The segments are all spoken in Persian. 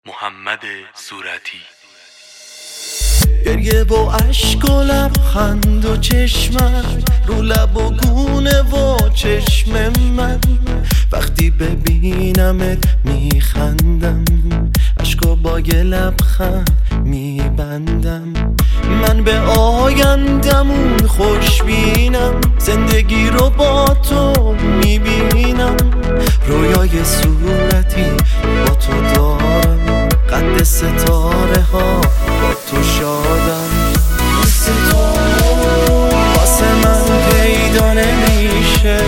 محمد صورتی. گریه و اشک و لبخند و چشمت رو لب و گونه و چشم من، وقتی ببینمت میخندم، اشک و با یه لبخند میبندم. من به آیندمون خوشبینم، زندگی رو با تو میبینم، رویای صورتی با تو دارم، قد ستاره ها با تو شادم. مثل تو واسه من پیدا نمیشه،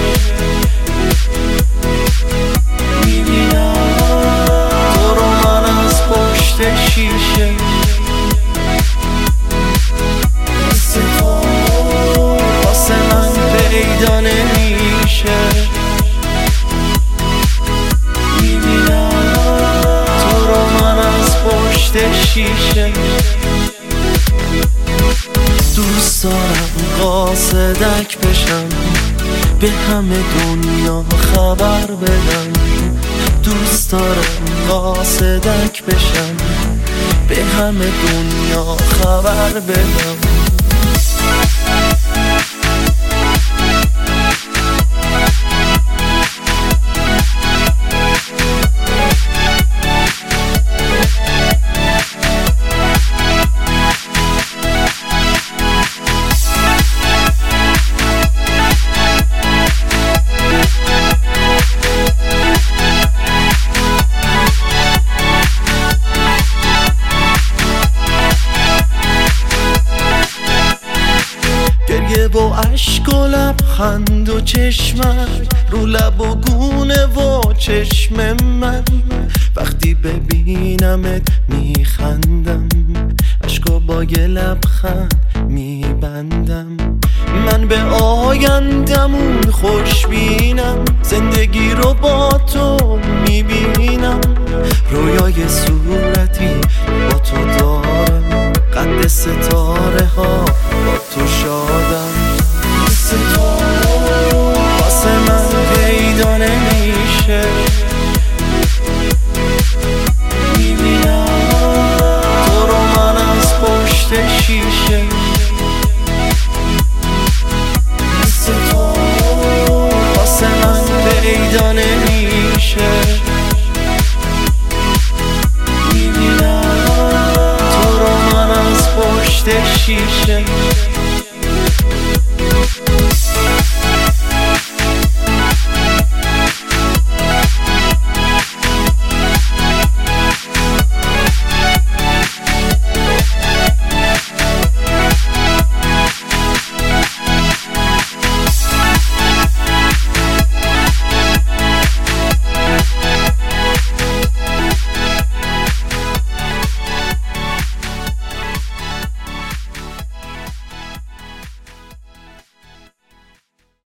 میبینم تو رو من از پشت شیشه. مثل تو واسه من پیدا نمیشه، میبینم تو رو من از پشت شیشه. دوست دارم قاصدک بشم، به همه دنیا خبر بدم. دوست دارم قاصدک بشم، به همه دنیا خبر بدم. گریه و اشک و لبخند و چشمت رو لب و گونه و چشم من، وقتی ببینمت میخندم، اشک و با یه لبخند میبندم. من به آیندمون خوشبینم، زندگی رو با تو میبینم، رویای صورتی با تو دارم، قد ستاره ها با تو شادم. مثل تو واسه من پیدا نمیشه، میبینم تو رو من از پشت شیشه. مثل تو واسه من پیدا نمیشه، میبینم تو رو من از پشت شیشه.